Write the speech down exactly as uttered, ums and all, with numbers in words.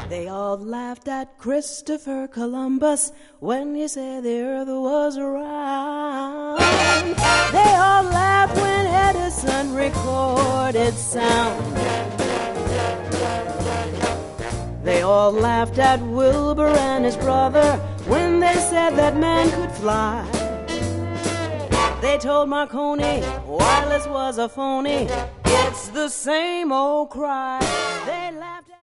They all laughed at Christopher Columbus when he said the earth was round. They all laughed when Edison recorded sound. They all laughed at Wilbur and his brother when they said that man could fly. They told Marconi wireless was a phony. It's the same old cry. They laughed at